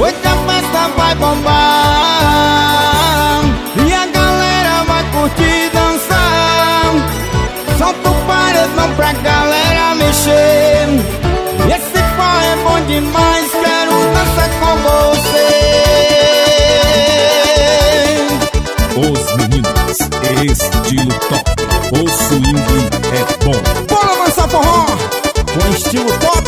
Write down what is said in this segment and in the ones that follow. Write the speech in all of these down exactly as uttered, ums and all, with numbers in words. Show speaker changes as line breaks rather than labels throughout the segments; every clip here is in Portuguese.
Hoje a festa vai bombar e a galera vai curtir dançar. Solta o paredão pra galera mexer. Esse forró é bom demais, quero dançar com você.
Os meninos, estilo top. O swing é bom.
Bora dançar forró com estilo top.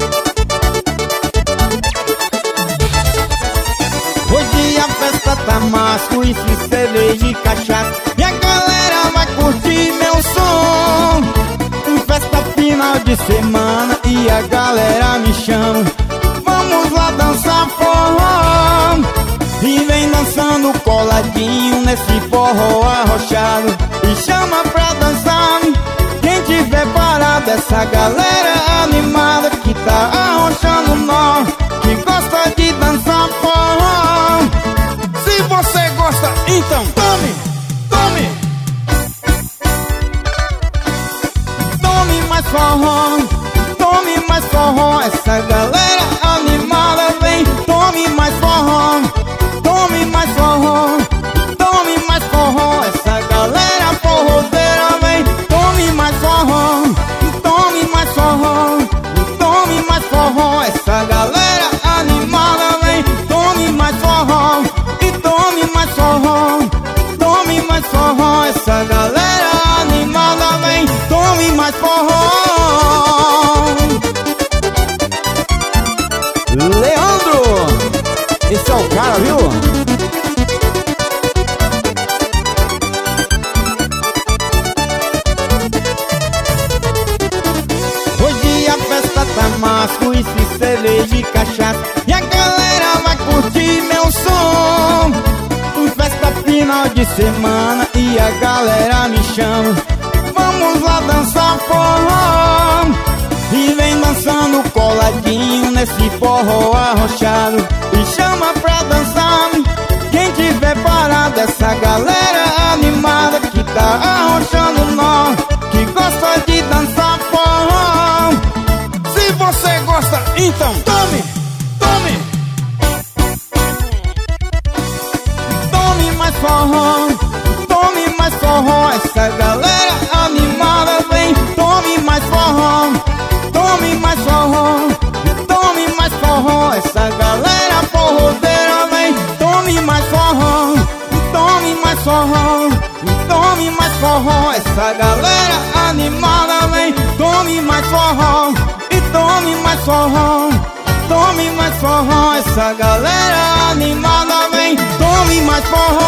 Hoje a festa tá massa, uísque, cerveja e cachaça, e a galera vai curtir meu som. Festa final de semana e a galera me chama. Vamos lá dançar forró. E vem dançando coladinho nesse forró arrochado. E chama pra dançar quem tiver parado, essa galera animada que tá arrochando nó, que gosta de dançar forró. Se você gosta, então tome, tome, tome mais forró, tome mais forró. Essa galera animada vem, tome mais forró, tome mais forró, tome mais forró. Essa galera forrozeira vem, tome mais forró, tome mais forró, tome mais forró. Essa galera animada vem, tome mais forró e tome mais forró, tome mais forró. Essa galera animada vem, tome mais forró. Leandro, esse é o cara, viu? Hoje a festa tá massa, uísque, cerveja e cachaça, e a galera vai curtir meu som. Festa final de semana e a galera me chama. Vamos lá dançar forró. E vem dançando coladinho nesse forró arrochado. E chama pra dançar quem tiver parado, essa galera animada que tá arrochando nó, que gosta de dançar forró. Se você gosta, então tome, tome, tome mais forró, tome mais forró. Essa galera animada vem, tome mais forró, tome mais forró, tome mais forró. Essa galera forrozeira vem, tome mais forró, tome mais forró, tome mais forró. Essa galera animada vem, tome mais forró e tome mais forró, tome mais forró. Essa galera animada vem, tome mais forró.